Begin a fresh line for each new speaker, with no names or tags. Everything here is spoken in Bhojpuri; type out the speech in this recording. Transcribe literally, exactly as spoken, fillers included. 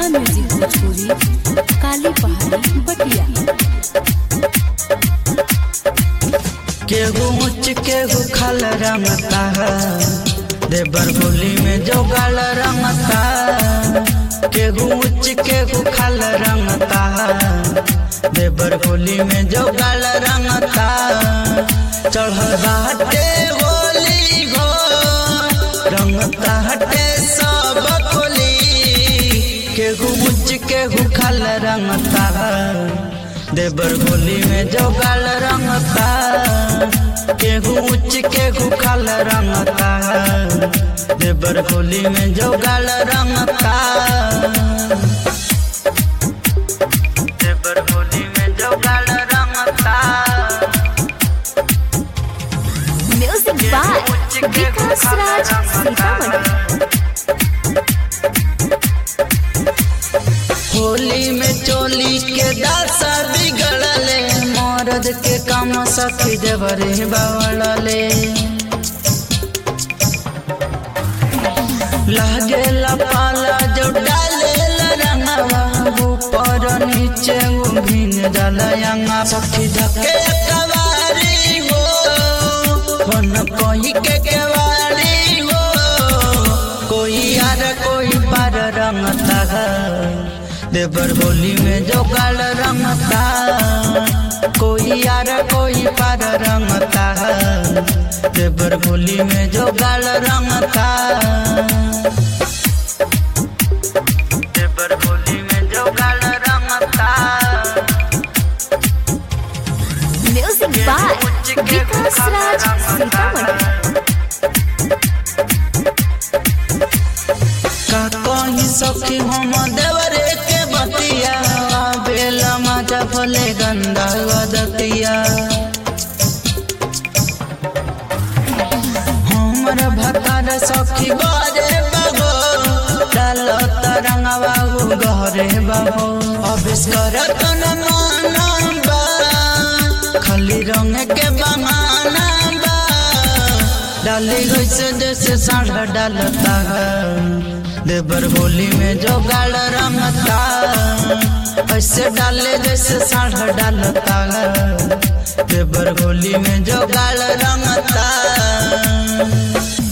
म्यूजिक भोजपुरी काली पहाड़ी बटिया।
केहू मुच केहू खल रंगता है, देवर होली में जो गाल रंगता। केहू मुच केहू खल रंगता है, देवर होली में जो गाल रंगता। चढ़ बाटे होली हो रंगता हटे सब होली। केहू मुच केहू खल रंगता है, देवर होली में जो गाल रंगता। केहू उच्च केहू खल रंगता है, देवर होली में जो गाल रंगता। देवर होली में जो गाल रंगता।
Music by Vikas Raj Sitamarhi.
होली में चोली के दासा बिगड़ले, मर्द के काम सखी देवरे बावड़ले। लागे पाला जो डाले रंगवा, ऊपर नीचे भिन जलयंगा। सखी धके कवारी हो कौन कोई के केवारी हो। कोई यार कोई पर रंगता है, देवर होली में जो गाल रंगता। कोई यार कोई पर रंगता है, देवर होली में जो गाल रंगता। देवर होली में जो गाल रंगता।
Music by Vikas Raj Sitamarhi.
का कहीं सखी हम देवरे के बतिया, बेला मजा भले गंदा दतिया। हमर भतार सखी बारे बाबो, डाल तरंगवा गहरे बाबो। अविष्कार तन मानबा, खाली रंग के बहाना बा। डाली वैसे जैसे साढ़ा डालता है, देवर होली में जो गाल रंगता। ऐसे डाले जैसे साढ़ा डालता है, देवर होली में जो गाल रंगता।